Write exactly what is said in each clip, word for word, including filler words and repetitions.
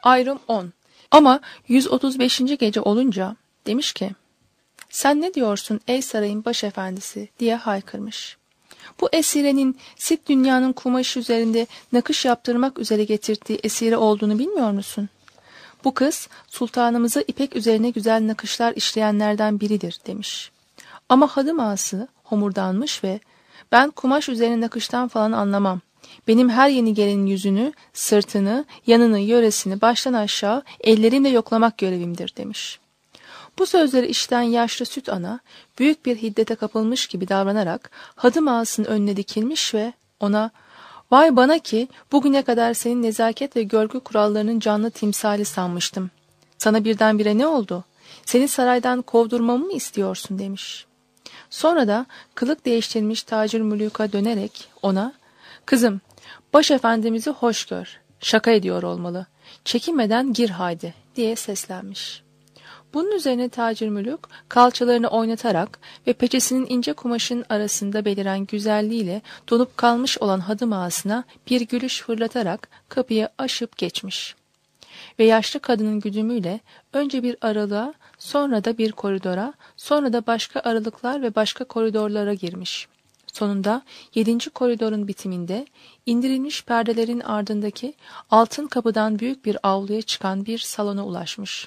Ayrım on. Ama yüz otuz beşinci gece olunca demiş ki, "Sen ne diyorsun ey sarayın başefendisi?" diye haykırmış. Bu esirenin sit dünyanın kumaşı üzerinde nakış yaptırmak üzere getirdiği esire olduğunu bilmiyor musun? Bu kız sultanımıza ipek üzerine güzel nakışlar işleyenlerden biridir demiş. Ama hadım ağası homurdanmış ve "Ben kumaş üzerine nakıştan falan anlamam. Benim her yeni gelenin yüzünü, sırtını, yanını, yöresini baştan aşağı ellerimle yoklamak görevimdir" demiş. Bu sözleri işiten yaşlı süt ana büyük bir hiddete kapılmış gibi davranarak hadım ağasının önüne dikilmiş ve ona "Vay bana ki bugüne kadar senin nezaket ve görgü kurallarının canlı timsali sanmıştım. Sana birdenbire ne oldu? Seni saraydan kovdurmamı mı istiyorsun?" demiş. Sonra da kılık değiştirmiş tacir mülüka dönerek ona "Kızım, başefendimizi hoş gör. Şaka ediyor olmalı. Çekinmeden gir haydi" diye seslenmiş. Bunun üzerine tacir mülük kalçalarını oynatarak ve peçesinin ince kumaşın arasında beliren güzelliğiyle donup kalmış olan hadım ağasına bir gülüş fırlatarak kapıyı aşıp geçmiş. Ve yaşlı kadının güdümüyle önce bir aralığa, sonra da bir koridora, sonra da başka aralıklar ve başka koridorlara girmiş. Sonunda yedinci koridorun bitiminde indirilmiş perdelerin ardındaki altın kapıdan büyük bir avluya çıkan bir salona ulaşmış.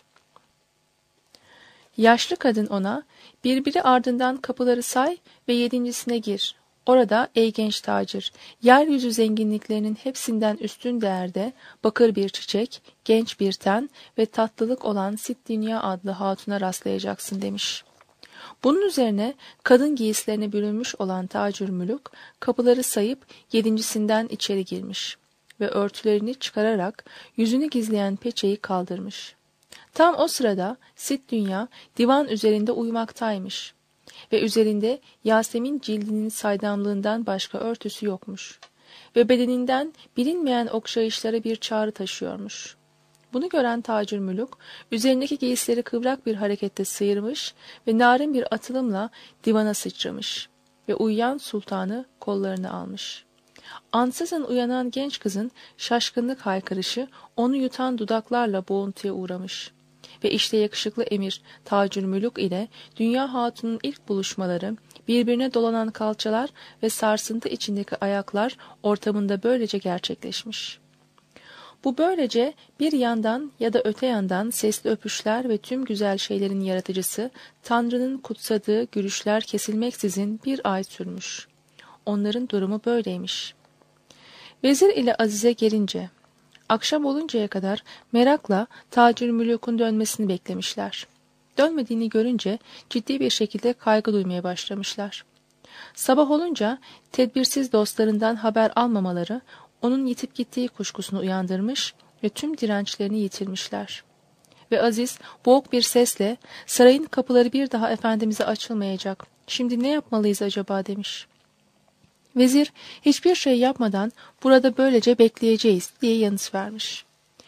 Yaşlı kadın ona "Birbiri ardından kapıları say ve yedincisine gir. Orada ey genç tacir, yeryüzü zenginliklerinin hepsinden üstün değerde bakır bir çiçek, genç bir ten ve tatlılık olan Sit Dünya adlı hatuna rastlayacaksın" demiş. Bunun üzerine kadın giysilerine bürünmüş olan tacir mülük kapıları sayıp yedincisinden içeri girmiş ve örtülerini çıkararak yüzünü gizleyen peçeyi kaldırmış. Tam o sırada Sit Dünya divan üzerinde uyumaktaymış ve üzerinde Yasemin cildinin saydamlığından başka örtüsü yokmuş ve bedeninden bilinmeyen okşayışlara bir çağrı taşıyormuş. Bunu gören tacir mülük üzerindeki giysileri kıvrak bir harekette sıyırmış ve narin bir atılımla divana sıçramış ve uyuyan sultanı kollarına almış. Ansızın uyanan genç kızın şaşkınlık haykırışı onu yutan dudaklarla boğuntuya uğramış. Ve işte yakışıklı emir tacir mülük ile Dünya Hatun'un ilk buluşmaları, birbirine dolanan kalçalar ve sarsıntı içindeki ayaklar ortamında böylece gerçekleşmiş. Bu böylece bir yandan ya da öte yandan sesli öpüşler ve tüm güzel şeylerin yaratıcısı Tanrı'nın kutsadığı gülüşler kesilmeksizin bir ay sürmüş. Onların durumu böyleymiş. Vezir ile Azize gelince akşam oluncaya kadar merakla tacir mülükün dönmesini beklemişler. Dönmediğini görünce ciddi bir şekilde kaygı duymaya başlamışlar. Sabah olunca tedbirsiz dostlarından haber almamaları onun yitip gittiği kuşkusunu uyandırmış ve tüm dirençlerini yitirmişler. Ve Aziz boğuk bir sesle "Sarayın kapıları bir daha efendimize açılmayacak. Şimdi ne yapmalıyız acaba?" demiş. Vezir hiçbir şey yapmadan burada böylece bekleyeceğiz diye yanıt vermiş.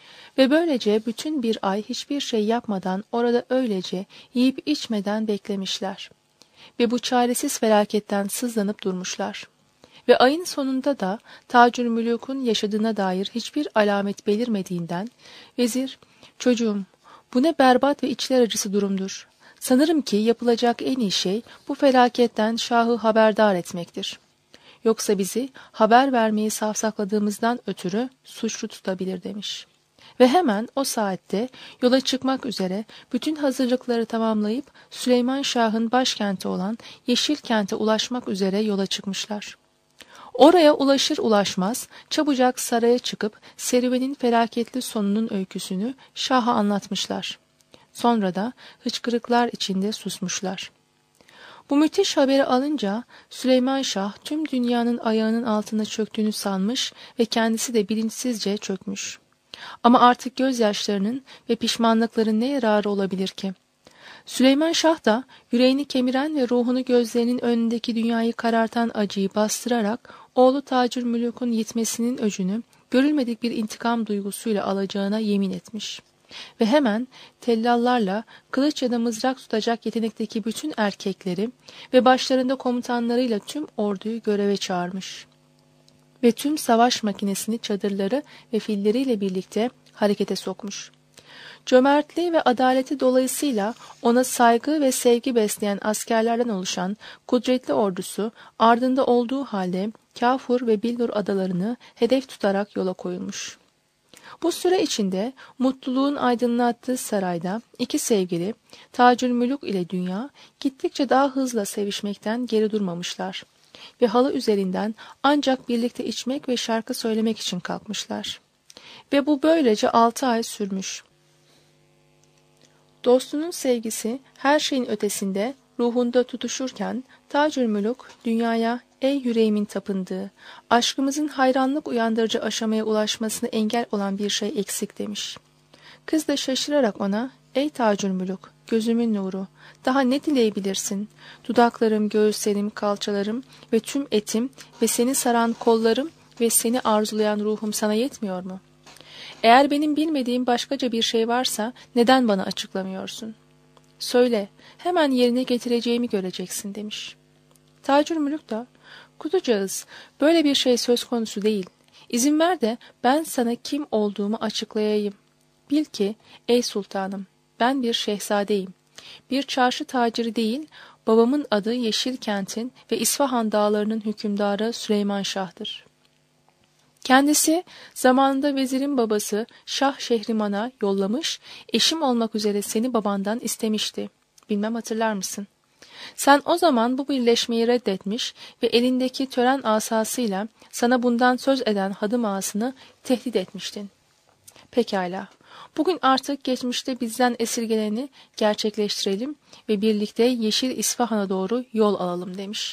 Ve böylece bütün bir ay hiçbir şey yapmadan orada öylece yiyip içmeden beklemişler. Ve bu çaresiz felaketten sızlanıp durmuşlar. Ve ayın sonunda da tacir mülükün yaşadığına dair hiçbir alamet belirmediğinden vezir "Çocuğum, bu ne berbat ve içler acısı durumdur. Sanırım ki yapılacak en iyi şey bu felaketten şahı haberdar etmektir. Yoksa bizi haber vermeyi savsakladığımızdan ötürü suçlu tutabilir" demiş. Ve hemen o saatte yola çıkmak üzere bütün hazırlıkları tamamlayıp Süleyman Şah'ın başkenti olan Yeşilkent'e ulaşmak üzere yola çıkmışlar. Oraya ulaşır ulaşmaz çabucak saraya çıkıp serüvenin felaketli sonunun öyküsünü Şah'a anlatmışlar. Sonra da hıçkırıklar içinde susmuşlar. Bu müthiş haberi alınca Süleyman Şah tüm dünyanın ayağının altına çöktüğünü sanmış ve kendisi de bilinçsizce çökmüş. Ama artık gözyaşlarının ve pişmanlıkların ne yararı olabilir ki? Süleyman Şah da yüreğini kemiren ve ruhunu gözlerinin önündeki dünyayı karartan acıyı bastırarak oğlu tacir mülükün yitmesinin öcünü görülmedik bir intikam duygusuyla alacağına yemin etmiş. Ve hemen tellallarla kılıç ya da mızrak tutacak yetenekteki bütün erkekleri ve başlarında komutanlarıyla tüm orduyu göreve çağırmış. ve tüm savaş makinesini çadırları ve filleriyle birlikte harekete sokmuş. Cömertliği ve adaleti dolayısıyla ona saygı ve sevgi besleyen askerlerden oluşan kudretli ordusu ardında olduğu halde Kafur ve Billur adalarını hedef tutarak yola koyulmuş. Bu süre içinde mutluluğun aydınlattığı sarayda iki sevgili Tacülmülük ile Dünya gittikçe daha hızla sevişmekten geri durmamışlar ve halı üzerinden ancak birlikte içmek ve şarkı söylemek için kalkmışlar. Ve bu böylece altı ay sürmüş. Dostunun sevgisi her şeyin ötesinde ruhunda tutuşurken Tacülmülük Dünyaya ey yüreğimin tapındığı, aşkımızın hayranlık uyandırıcı aşamaya ulaşmasına engel olan bir şey eksik demiş. Kız da şaşırarak ona ey Tacülmülük gözümün nuru daha ne dileyebilirsin? Dudaklarım, göğüslerim, kalçalarım ve tüm etim ve seni saran kollarım ve seni arzulayan ruhum sana yetmiyor mu? Eğer benim bilmediğim başkaca bir şey varsa neden bana açıklamıyorsun? Söyle, hemen yerine getireceğimi göreceksin demiş. Tacülmülük de, kuzucağız, böyle bir şey söz konusu değil. İzin ver de ben sana kim olduğumu açıklayayım. Bil ki, ey sultanım, ben bir şehzadeyim. Bir çarşı taciri değil, babamın adı Yeşilkent'in ve İsfahan dağlarının hükümdarı Süleyman Şah'dır. Kendisi zamanında vezirin babası Şah Şehriman'a yollamış, eşim olmak üzere seni babandan istemişti. Bilmem hatırlar mısın? Sen o zaman bu birleşmeyi reddetmiş ve elindeki tören asasıyla sana bundan söz eden hadım ağasını tehdit etmiştin. Pekala, bugün artık geçmişte bizden esirgeleni gerçekleştirelim ve birlikte Yeşil İsfahan'a doğru yol alalım demiş.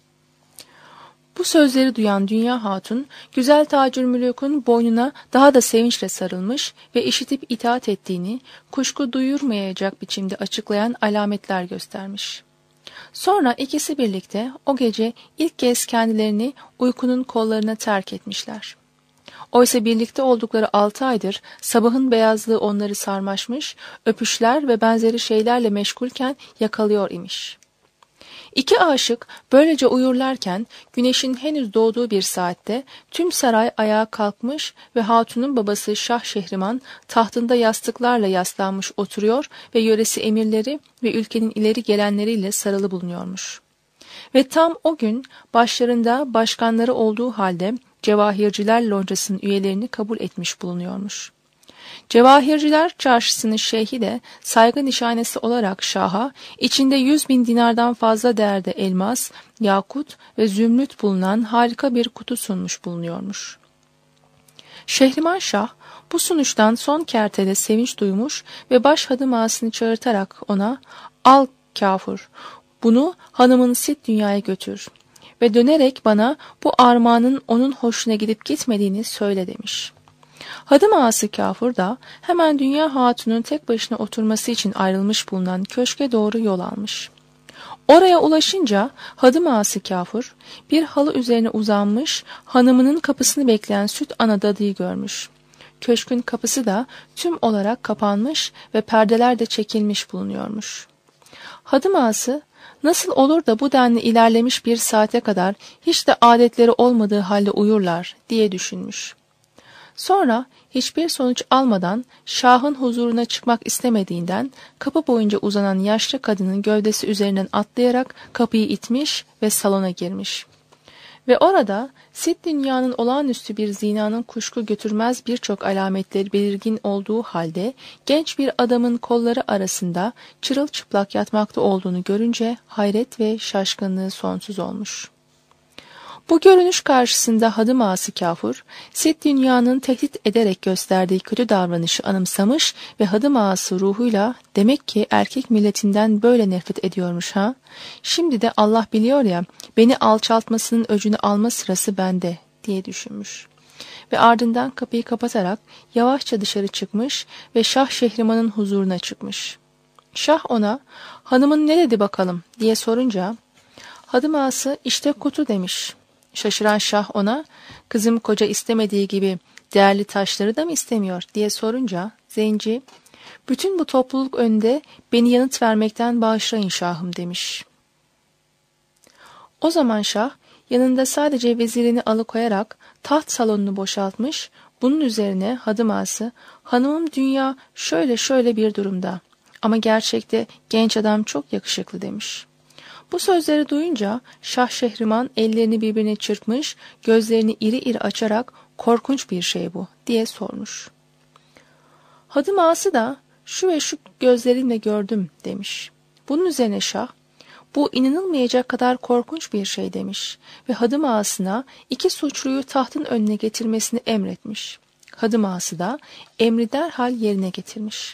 Bu sözleri duyan Dünya Hatun, güzel Tacülmülük'ün boynuna daha da sevinçle sarılmış ve işitip itaat ettiğini kuşku duyurmayacak biçimde açıklayan alametler göstermiş. Sonra ikisi birlikte o gece ilk kez kendilerini uykunun kollarına terk etmişler. Oysa birlikte oldukları altı aydır sabahın beyazlığı onları sarmaşmış, öpüşler ve benzeri şeylerle meşgulken yakalıyor imiş. İki aşık böylece uyurlarken güneşin henüz doğduğu bir saatte tüm saray ayağa kalkmış ve hatunun babası Şah Şehriman tahtında yastıklarla yaslanmış oturuyor ve yöresi emirleri ve ülkenin ileri gelenleriyle sarılı bulunuyormuş. Ve tam o gün başlarında başkanları olduğu halde Cevahirciler Loncası'nın üyelerini kabul etmiş bulunuyormuş. Cevahirciler Çarşısı'nın şeyhi de saygı nişanesi olarak Şah'a içinde yüz bin dinardan fazla değerde elmas, yakut ve zümrüt bulunan harika bir kutu sunmuş bulunuyormuş. Şehriman Şah bu sunuştan son kertede sevinç duymuş ve baş hadım ağasını çağırtarak ona "Al Kafur, bunu hanımın Sit Dünya'ya götür ve dönerek bana bu armağanın onun hoşuna gidip gitmediğini söyle" demiş. Hadım ağası Kafur da hemen Dünya Hatun'un tek başına oturması için ayrılmış bulunan köşke doğru yol almış. Oraya ulaşınca hadım ağası Kafur bir halı üzerine uzanmış hanımının kapısını bekleyen süt ana dadıyı görmüş. Köşkün kapısı da tüm olarak kapanmış ve perdeler de çekilmiş bulunuyormuş. Hadım ağası nasıl olur da bu denli ilerlemiş bir saate kadar hiç de adetleri olmadığı halde uyurlar diye düşünmüş. Sonra hiçbir sonuç almadan Şah'ın huzuruna çıkmak istemediğinden kapı boyunca uzanan yaşlı kadının gövdesi üzerinden atlayarak kapıyı itmiş ve salona girmiş. Ve orada Sit Dünya'nın olağanüstü bir zinanın kuşku götürmez birçok alametleri belirgin olduğu halde genç bir adamın kolları arasında çırılçıplak yatmakta olduğunu görünce hayret ve şaşkınlığı sonsuz olmuş. Bu görünüş karşısında hadım ağası Kafur, Sit Dünya'nın tehdit ederek gösterdiği kötü davranışı anımsamış ve hadım ağası ruhuyla demek ki erkek milletinden böyle nefret ediyormuş ha. Şimdi de Allah biliyor ya beni alçaltmasının öcünü alma sırası bende diye düşünmüş. Ve ardından kapıyı kapatarak yavaşça dışarı çıkmış ve Şah Şehriman'ın huzuruna çıkmış. Şah ona hanımın ne dedi bakalım diye sorunca hadım ağası işte kutu demiş. Şaşıran Şah ona kızım koca istemediği gibi değerli taşları da mı istemiyor diye sorunca zenci bütün bu topluluk önünde beni yanıt vermekten bağışlayın şahım demiş. O zaman Şah yanında sadece vezirini alıkoyarak taht salonunu boşaltmış, bunun üzerine hadım ağası, hanımım dünya şöyle şöyle bir durumda ama gerçekte genç adam çok yakışıklı demiş. Bu sözleri duyunca Şah Şehriman ellerini birbirine çırpmış, gözlerini iri iri açarak korkunç bir şey bu diye sormuş. Hadım ağası da şu ve şu gözlerimle gördüm demiş. Bunun üzerine Şah, bu inanılmayacak kadar korkunç bir şey demiş ve hadım ağasına iki suçluyu tahtın önüne getirmesini emretmiş. Hadım ağası da emri derhal yerine getirmiş.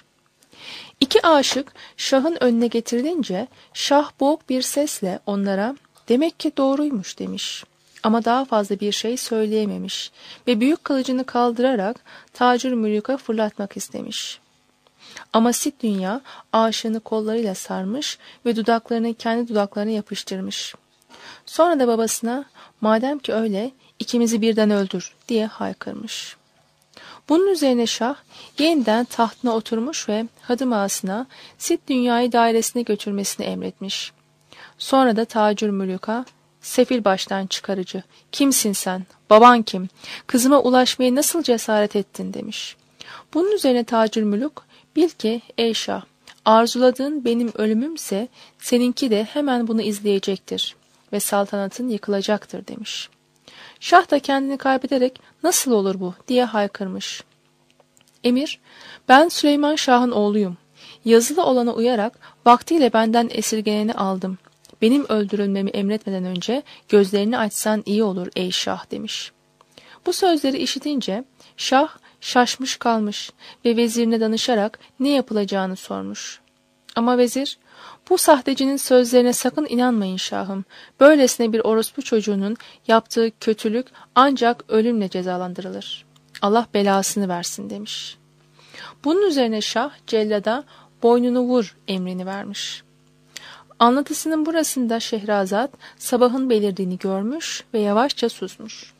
İki aşık Şah'ın önüne getirilince Şah boğuk bir sesle onlara demek ki doğruymuş demiş. Ama daha fazla bir şey söyleyememiş ve büyük kılıcını kaldırarak Tacir-ül-Mülük'e fırlatmak istemiş. Ama Sit Dünya aşığını kollarıyla sarmış ve dudaklarını kendi dudaklarına yapıştırmış. Sonra da babasına madem ki öyle ikimizi birden öldür diye haykırmış. Bunun üzerine Şah yeniden tahtına oturmuş ve hadım ağasına Sit Dünya'yı dairesine götürmesini emretmiş. Sonra da Tacir-ül-Mülük'a sefil baştan çıkarıcı, kimsin sen, baban kim, kızıma ulaşmaya nasıl cesaret ettin demiş. Bunun üzerine Tacir-ül-Mülük, bil ki ey Şah, arzuladığın benim ölümümse seninki de hemen bunu izleyecektir ve saltanatın yıkılacaktır demiş. Şah da kendini kaybederek nasıl olur bu diye haykırmış. Emir, ben Süleyman Şah'ın oğluyum. Yazılı olana uyarak vaktiyle benden esirgeneni aldım. Benim öldürülmemi emretmeden önce gözlerini açsan iyi olur ey Şah demiş. Bu sözleri işitince Şah şaşmış kalmış ve vezirine danışarak ne yapılacağını sormuş. Ama vezir, bu sahtecinin sözlerine sakın inanmayın şahım. Böylesine bir orospu çocuğunun yaptığı kötülük ancak ölümle cezalandırılır. Allah belasını versin demiş. Bunun üzerine Şah cellada boynunu vur emrini vermiş. Anlatısının burasında Şehrazat sabahın belirdiğini görmüş ve yavaşça susmuş.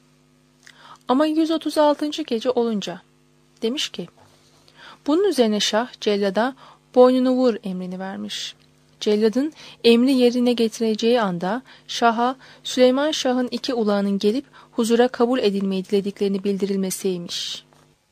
Ama yüz otuz altıncı gece olunca demiş ki, bunun üzerine Şah cellada boynunu vur emrini vermiş. Celladın emri yerine getireceği anda Şah'a Süleyman Şah'ın iki ulağının gelip huzura kabul edilmeyi dilediklerini bildirilmesiymiş.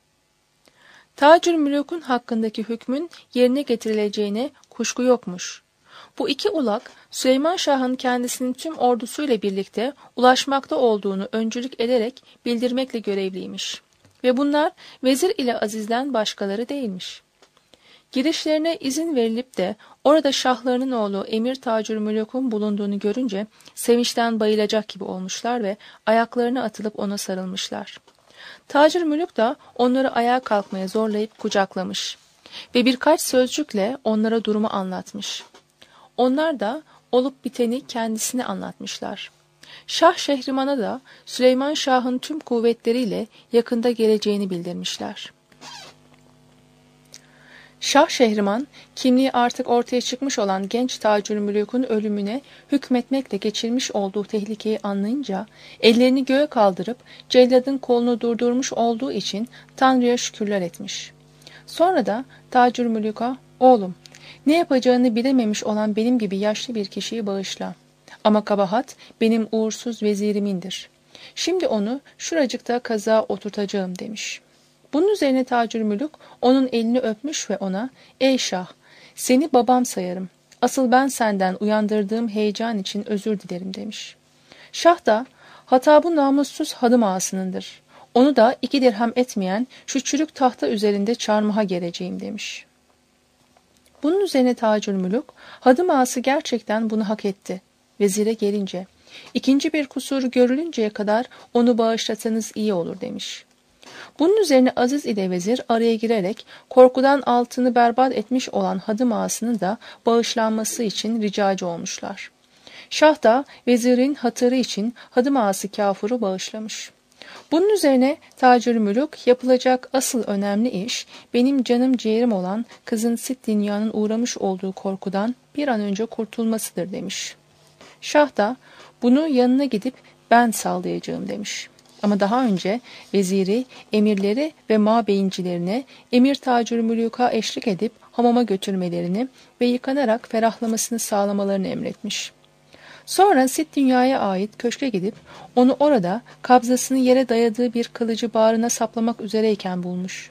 Tacir-ül-Mülük'ün hakkındaki hükmün yerine getirileceğine kuşku yokmuş. Bu iki ulak Süleyman Şah'ın kendisinin tüm ordusuyla birlikte ulaşmakta olduğunu öncülük ederek bildirmekle görevliymiş. Ve bunlar vezir ile azizden başkaları değilmiş. Girişlerine izin verilip de orada şahlarının oğlu Emir Tacir-ül-Mülük'ün bulunduğunu görünce sevinçten bayılacak gibi olmuşlar ve ayaklarına atılıp ona sarılmışlar. Tacir-ül-Mülük de onları ayağa kalkmaya zorlayıp kucaklamış ve birkaç sözcükle onlara durumu anlatmış. Onlar da olup biteni kendisine anlatmışlar. Şah Şehriman'a da Süleyman Şah'ın tüm kuvvetleriyle yakında geleceğini bildirmişler. Şah Şehriman, kimliği artık ortaya çıkmış olan genç Tacir-ül-Mülük'ün ölümüne hükmetmekle geçirmiş olduğu tehlikeyi anlayınca, ellerini göğe kaldırıp celladın kolunu durdurmuş olduğu için Tanrı'ya şükürler etmiş. Sonra da Tacir-ül-Mülük'a, oğlum, ne yapacağını bilememiş olan benim gibi yaşlı bir kişiyi bağışla. Ama kabahat benim uğursuz vezirimindir. Şimdi onu şuracıkta kaza oturtacağım demiş. Bunun üzerine Tacir-ül-Mülük onun elini öpmüş ve ona, ey Şah, seni babam sayarım. Asıl ben senden uyandırdığım heyecan için özür dilerim demiş. Şah da, hata bu namussuz hadım ağasınındır. Onu da iki dirhem etmeyen şu çürük tahta üzerinde çarmıha geleceğim demiş. Bunun üzerine Tacir-ül-Mülük, hadım ağası gerçekten bunu hak etti. Vezire gelince, ikinci bir kusur görülünceye kadar onu bağışlasanız iyi olur demiş. Bunun üzerine Aziz ile vezir araya girerek korkudan altını berbat etmiş olan hadım ağasının da bağışlanması için ricacı olmuşlar. Şah da vezirin hatırı için hadım ağası Kafur'u bağışlamış. Bunun üzerine Tacir-ül-Mülük yapılacak asıl önemli iş benim canım ciğerim olan kızın Sit Dünya'nın uğramış olduğu korkudan bir an önce kurtulmasıdır demiş. Şah da bunu yanına gidip ben sağlayacağım demiş. Ama daha önce veziri, emirleri ve mabeyincilerine Emir Tacir-ül-Mülük'a eşlik edip hamama götürmelerini ve yıkanarak ferahlamasını sağlamalarını emretmiş. Sonra Sit Dünya'ya ait köşke gidip onu orada kabzasını yere dayadığı bir kılıcı bağrına saplamak üzereyken bulmuş.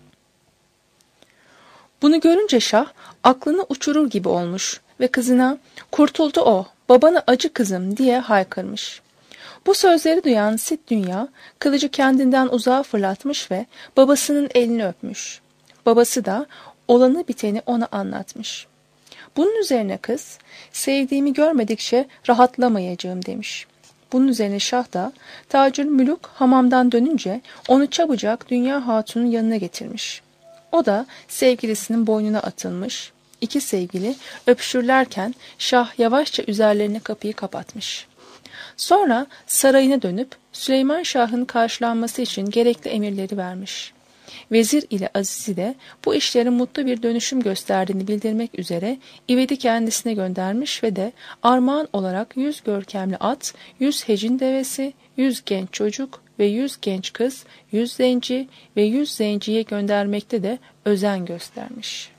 Bunu görünce şah aklını uçurur gibi olmuş ve kızına "Kurtuldu o, babana acı kızım" diye haykırmış. Bu sözleri duyan Sit Dünya kılıcı kendinden uzağa fırlatmış ve babasının elini öpmüş. Babası da olanı biteni ona anlatmış. Bunun üzerine kız, "Sevdiğimi görmedikçe rahatlamayacağım" demiş. Bunun üzerine şah da Tacülmülük hamamdan dönünce onu çabucak Dünya Hatun'un yanına getirmiş. O da sevgilisinin boynuna atılmış. İki sevgili öpüşürlerken şah yavaşça üzerlerine kapıyı kapatmış. Sonra sarayına dönüp Süleyman Şah'ın karşılanması için gerekli emirleri vermiş. Vezir ile Aziz'i de bu işlerin mutlu bir dönüşüm gösterdiğini bildirmek üzere İved'i kendisine göndermiş ve de armağan olarak yüz görkemli at, yüz hecin devesi, yüz genç çocuk ve yüz genç kız, yüz zenci ve yüz zenciye göndermekte de özen göstermiş.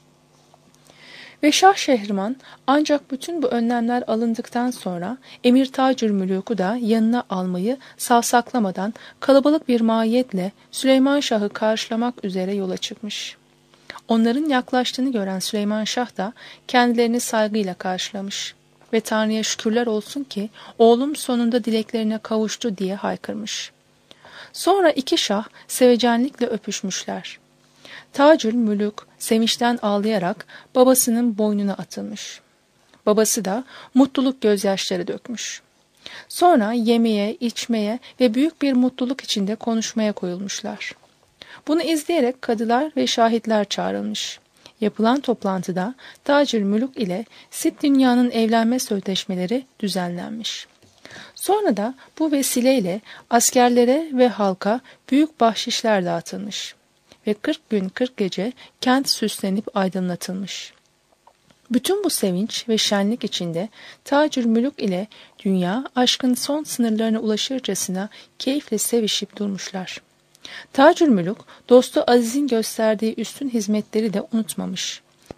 Ve Şah Şehriman ancak bütün bu önlemler alındıktan sonra Emir Tacülmülük'ü da yanına almayı savsaklamadan kalabalık bir mahiyetle Süleyman Şah'ı karşılamak üzere yola çıkmış. Onların yaklaştığını gören Süleyman Şah da kendilerini saygıyla karşılamış ve Tanrı'ya şükürler olsun ki oğlum sonunda dileklerine kavuştu diye haykırmış. Sonra iki şah sevecenlikle öpüşmüşler. Tacülmülük sevinçten ağlayarak babasının boynuna atılmış. Babası da mutluluk gözyaşları dökmüş. Sonra yemeye, içmeye ve büyük bir mutluluk içinde konuşmaya koyulmuşlar. Bunu izleyerek kadılar ve şahitler çağrılmış. Yapılan toplantıda Tacülmülük ile Sit Dünya'nın evlenme sözleşmeleri düzenlenmiş. Sonra da bu vesileyle askerlere ve halka büyük bahşişler dağıtılmış ve kırk gün kırk gece kent süslenip aydınlatılmış. Bütün bu sevinç ve şenlik içinde Tacülmülük ile dünya aşkın son sınırlarına ulaşırcasına keyifle sevişip durmuşlar. Tacülmülük dostu Aziz'in gösterdiği üstün hizmetleri de unutmamış.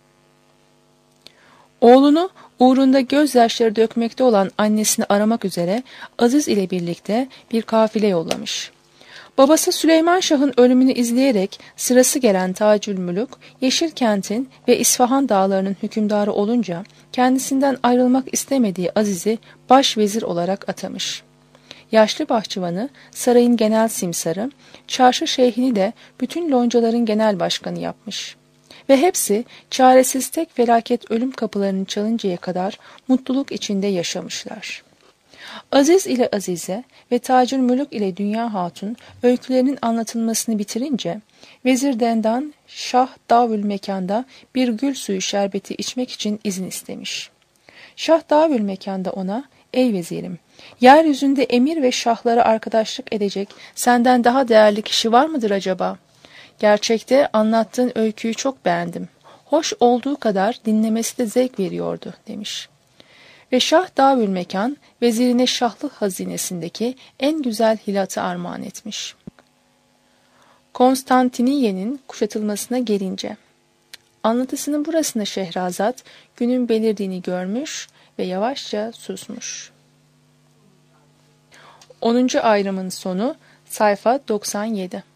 Oğlunu uğrunda gözyaşları dökmekte olan annesini aramak üzere Aziz ile birlikte bir kafile yollamış. Babası Süleyman Şah'ın ölümünü izleyerek sırası gelen Tacülmülük, Yeşilkent'in ve İsfahan dağlarının hükümdarı olunca kendisinden ayrılmak istemediği Aziz'i başvezir olarak atamış. Yaşlı bahçıvanı sarayın genel simsarı, çarşı şeyhini de bütün loncaların genel başkanı yapmış. Ve hepsi çaresiz tek felaket ölüm kapılarını çalıncaya kadar mutluluk içinde yaşamışlar. Aziz ile Azize ve Tacülmülük ile Dünya Hatun öykülerinin anlatılmasını bitirince Vezir Dendan Şah Davülmekan'da bir gül suyu şerbeti içmek için izin istemiş. Şah Davülmekan'da ona "Ey vezirim, yeryüzünde emir ve şahlara arkadaşlık edecek senden daha değerli kişi var mıdır acaba? Gerçekte anlattığın öyküyü çok beğendim. Hoş olduğu kadar dinlemesi de zevk veriyordu" demiş. Ve Şah Davülmekan vezirine şahlık hazinesindeki en güzel hilatı armağan etmiş. Konstantiniye'nin kuşatılmasına gelince anlatısının burasında Şehrazat günün belirdiğini görmüş ve yavaşça susmuş. onuncu ayrımın sonu sayfa doksan yedi.